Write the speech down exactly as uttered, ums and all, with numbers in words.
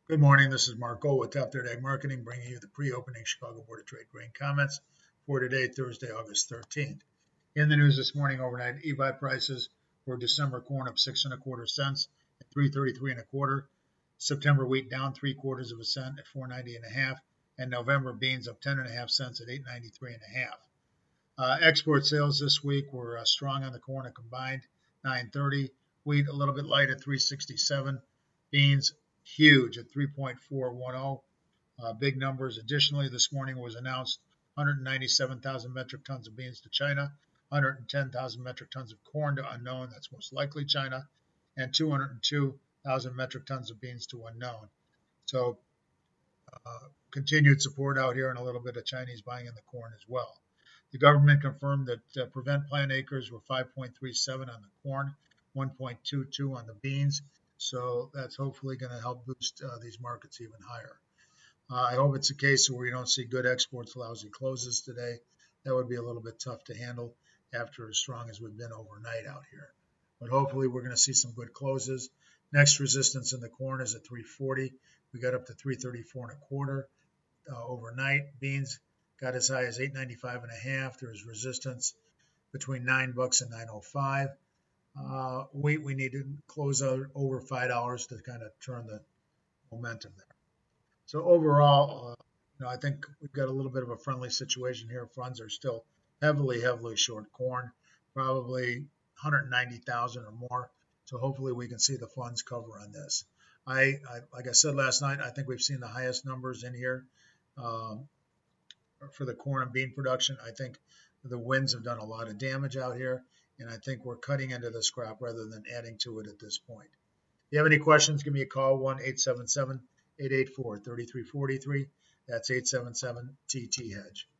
Good morning. This is Mark Gold with Top Third Ag Marketing, bringing you the pre-opening Chicago Board of Trade grain comments for today, Thursday, August thirteenth. In the news this morning, overnight E B I prices for December corn up six and a quarter cents at three thirty-three and a quarter. September wheat down three quarters of a cent at four ninety and a half, and November beans up ten and a half cents at eight ninety-three and a half. Uh, export sales this week were uh, strong on the corn, a combined nine thirty. Wheat a little bit light at three sixty-seven. Beans huge at three point four one zero. Uh, big numbers. Additionally, this morning was announced one hundred ninety-seven thousand metric tons of beans to China, one hundred ten thousand metric tons of corn to unknown, that's most likely China, and two hundred two thousand metric tons of beans to unknown. So uh, continued support out here and a little bit of Chinese buying in the corn as well. The government confirmed that uh, prevent plant acres were five point three seven on the corn, one point two two on the beans. So that's hopefully going to help boost uh, these markets even higher. Uh, I hope it's a case where we don't see good exports, lousy closes today. That would be a little bit tough to handle after as strong as we've been overnight out here. But hopefully we're going to see some good closes. Next resistance in the corn is at three forty. We got up to three thirty-four and a quarter uh, overnight. Beans got as high as eight ninety-five and a half. There's resistance between nine bucks and nine oh five. Uh, wheat, we need to close out over five dollars to kind of turn the momentum there. So overall, uh, you know, I think we've got a little bit of a friendly situation here. Funds are still heavily, heavily short corn, probably one hundred ninety thousand or more. So hopefully we can see the funds cover on this. I, I like I said last night, I think we've seen the highest numbers in here um, for the corn and bean production. I think the winds have done a lot of damage out here, and I think we're cutting into this crop rather than adding to it at this point. If you have any questions, give me a call, one eight seven seven, eight eight four, three three four three. That's eight seven seven T T Hedge.